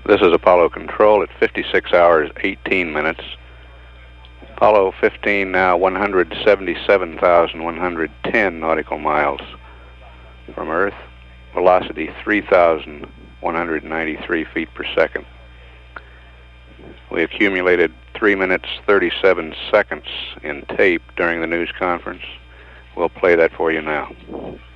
This is Apollo Control at 56 hours, 18 minutes. Apollo 15 now 177,110 nautical miles from Earth. Velocity 3,193 feet per second. We accumulated 3 minutes 37 seconds in tape during the news conference. We'll play that for you now.